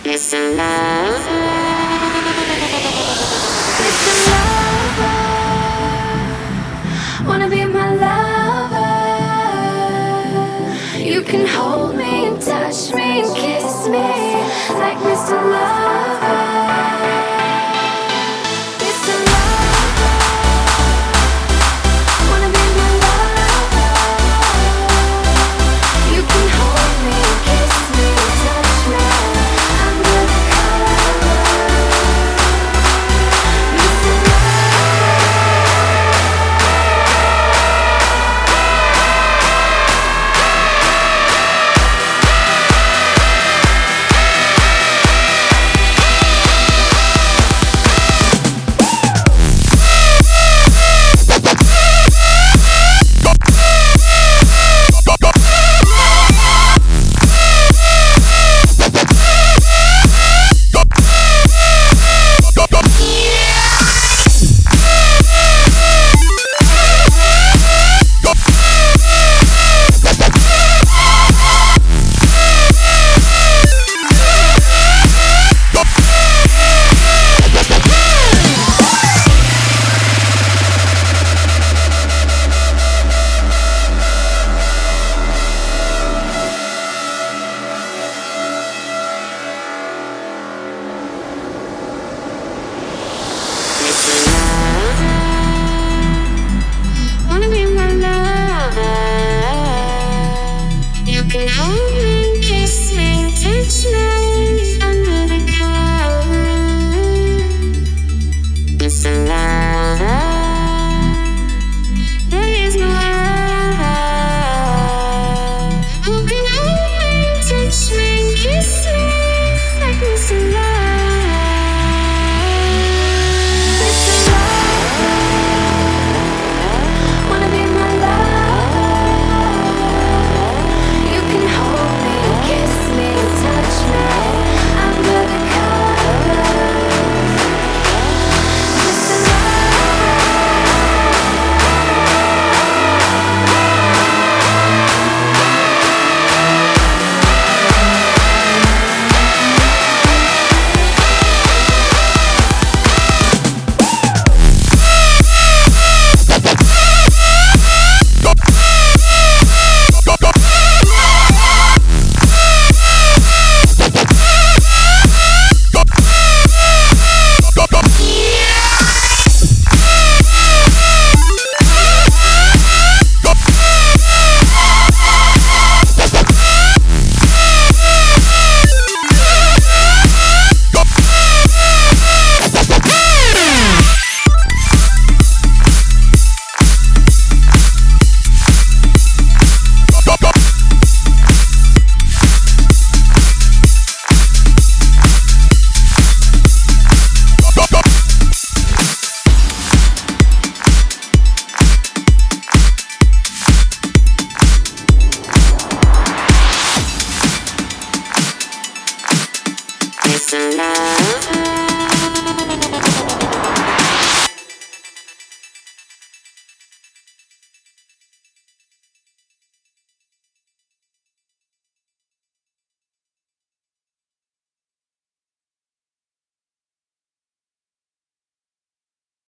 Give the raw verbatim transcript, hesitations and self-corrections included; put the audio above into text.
Mister Love. Mister Lover, wanna be my lover. You can hold me and touch me and kiss me like Mister Lover. Mister Lover, wanna be my lover. You can hold me and kiss me and touch me under the covers. Mister wanna be my lover. You can hold